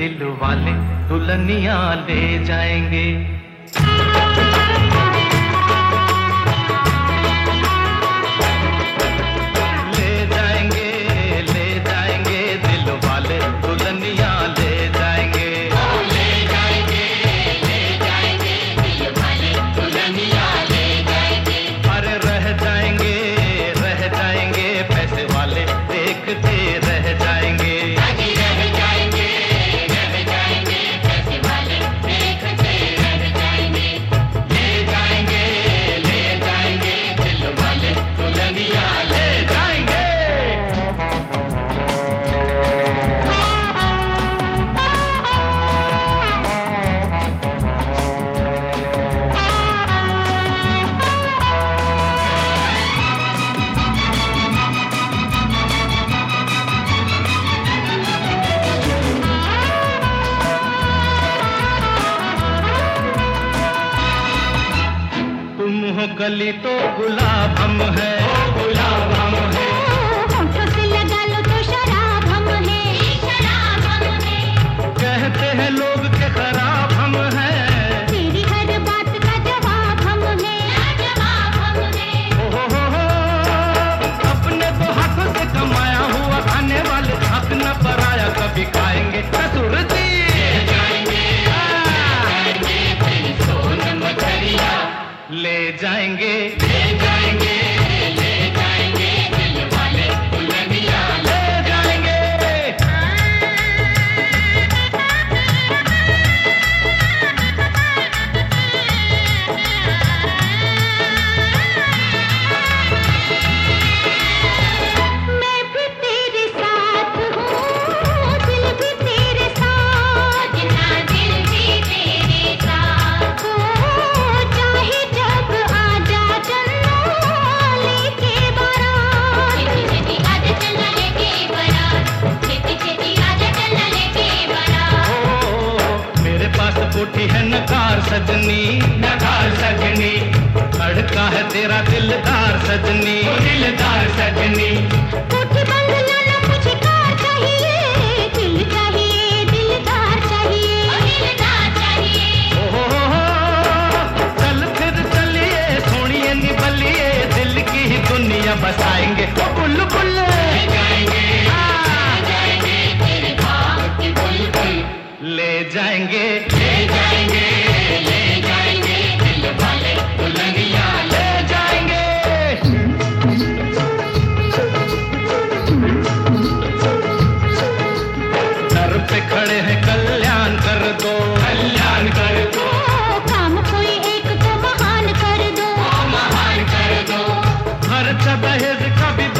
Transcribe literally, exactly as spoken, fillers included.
दिल वाले दुल्हनिया ले जाएंगे। गली तो गुलाब हम है, गुलाब हम है। होठों से लगा लो तो शराब हम है, शराब हम है। कहते हैं लोग के खराब हम है, तेरी हर बात का जवाब हम है, जवाब हम है। हो हो हो अपने तो हाथों से कमाया हुआ खाने वाले हक न पराया कभी खाएंगे ससुर जी। ले जाएंगे ले जाएंगे ले जाएंगे दिल वाले दुल्हनिया ले जाएंगे। मैं भी तेरे साथ हूँ, दिल भी तेरे साथ, ना दिल भी तेरे साथ हो। चाहे कोठी है नकार सजनी, नकार सजनी। अड़का है तेरा दिलदार सजनी, दिलदार सजनी। कोठी बंगला ना मुझे कार चाहिए, दिल चाहिए दिलदार चाहिए, दिलदार चाहिए। ओ हो हो चल फिर चलिए सोनिए निबलिए दिल की ही दुनिया बसाएंगे ओ बुलबुल ले जाएंगे, ले जाएंगे तेरे भाग की बुलबुल ले जाएंगे। खड़े हैं कल्याण कर दो, कल्याण कर दो। काम कोई एक तो महान कर दो, महान कर दो। खर्चा दहेज का भी